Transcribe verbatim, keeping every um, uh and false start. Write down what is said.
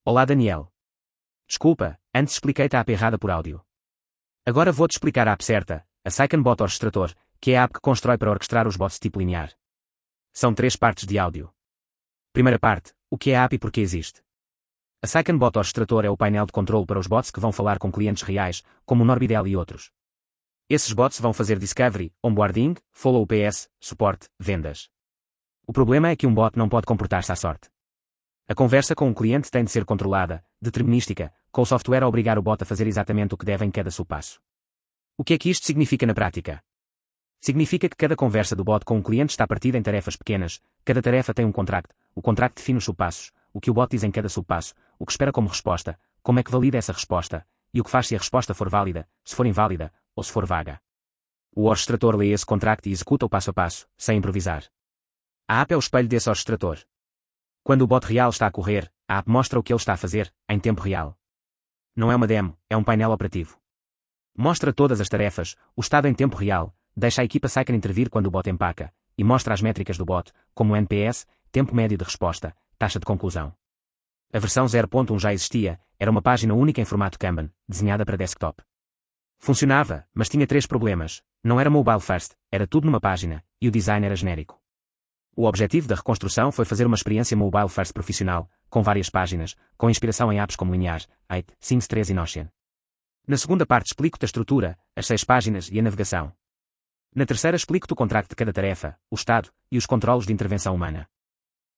Olá Daniel. Desculpa, antes expliquei-te a app errada por áudio. Agora vou-te explicar a app certa, a CycleBot Orchestrator, que é a app que constrói para orquestrar os bots tipo linear. São três partes de áudio. Primeira parte, o que é a app e por que existe. A CycleBot Orchestrator é o painel de controle para os bots que vão falar com clientes reais, como o Norbidel e outros. Esses bots vão fazer discovery, onboarding, follow P S, suporte, vendas. O problema é que um bot não pode comportar-se à sorte. A conversa com um cliente tem de ser controlada, determinística, com o software a obrigar o bot a fazer exatamente o que deve em cada subpasso. O que é que isto significa na prática? Significa que cada conversa do bot com um cliente está partida em tarefas pequenas, cada tarefa tem um contract, o contract define os subpassos, o que o bot diz em cada subpasso, o que espera como resposta, como é que valida essa resposta, e o que faz se a resposta for válida, se for inválida, ou se for vaga. O orchestrator lê esse contract e executa o passo a passo, sem improvisar. A app é o espelho desse orchestrator. Quando o bot real está a correr, a app mostra o que ele está a fazer, em tempo real. Não é uma demo, é um painel operativo. Mostra todas as tarefas, o estado em tempo real, deixa a equipa Cycle intervir quando o bot empaca, e mostra as métricas do bot, como o N P S, tempo médio de resposta, taxa de conclusão. A versão zero ponto um já existia, era uma página única em formato Kanban, desenhada para desktop. Funcionava, mas tinha três problemas: não era mobile first, era tudo numa página, e o design era genérico. O objetivo da reconstrução foi fazer uma experiência mobile first profissional, com várias páginas, com inspiração em apps como Linear, eight, Sims três e Notion. Na segunda parte explico-te a estrutura, as seis páginas e a navegação. Na terceira explico-te o contrato de cada tarefa, o estado, e os controlos de intervenção humana.